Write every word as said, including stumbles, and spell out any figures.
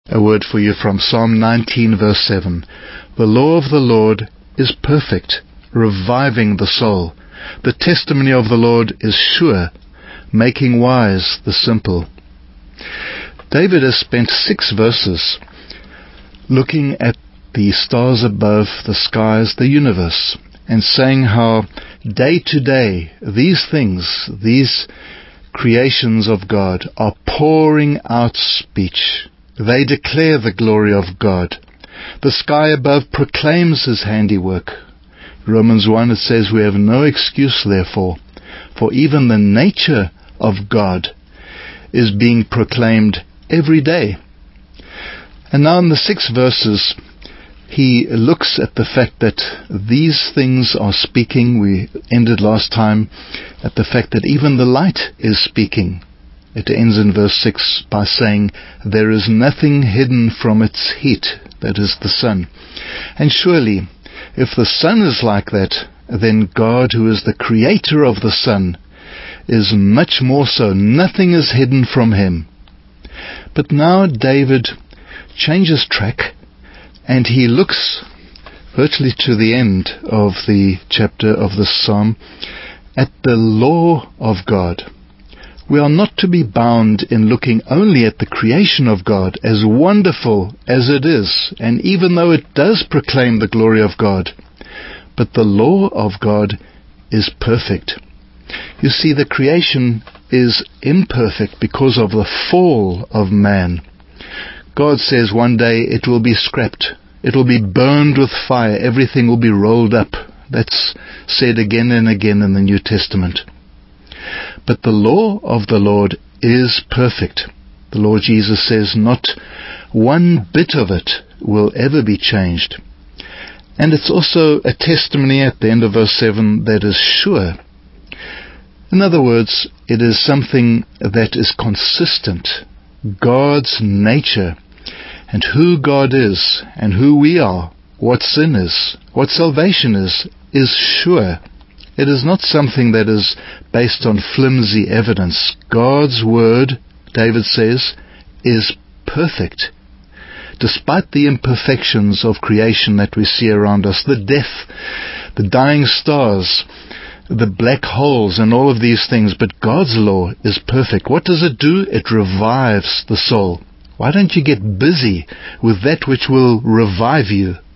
A word for you from Psalm nineteen, verse seven. The law of the Lord is perfect, reviving the soul. The testimony of the Lord is sure, making wise the simple. David has spent six verses looking at the stars above, the skies, the universe, and saying how day to day these things, these creations of God, are pouring out speech. They declare the glory of God. The sky above proclaims His handiwork. Romans one, it says, we have no excuse therefore, for even the nature of God is being proclaimed every day. And now in the six verses, he looks at the fact that these things are speaking. We ended last time at the fact that even the light is speaking. It ends in verse six by saying, there is nothing hidden from its heat, that is the sun. And surely, if the sun is like that, then God, who is the creator of the sun, is much more so. Nothing is hidden from Him. But now David changes track, and he looks virtually to the end of the chapter of the psalm at the law of God. We are not to be bound in looking only at the creation of God, as wonderful as it is, and even though it does proclaim the glory of God, but the law of God is perfect. You see, the creation is imperfect because of the fall of man. God says one day it will be scrapped. It will be burned with fire. Everything will be rolled up. That's said again and again in the New Testament. But the law of the Lord is perfect. The Lord Jesus says not one bit of it will ever be changed. And it's also a testimony at the end of verse seven that is sure. In other words, it is something that is consistent. God's nature and who God is and who we are, what sin is, what salvation is, is sure. It is not something that is based on flimsy evidence. God's word, David says, is perfect. Despite the imperfections of creation that we see around us, the death, the dying stars, the black holes and all of these things, but God's law is perfect. What does it do? It revives the soul. Why don't you get busy with that which will revive you?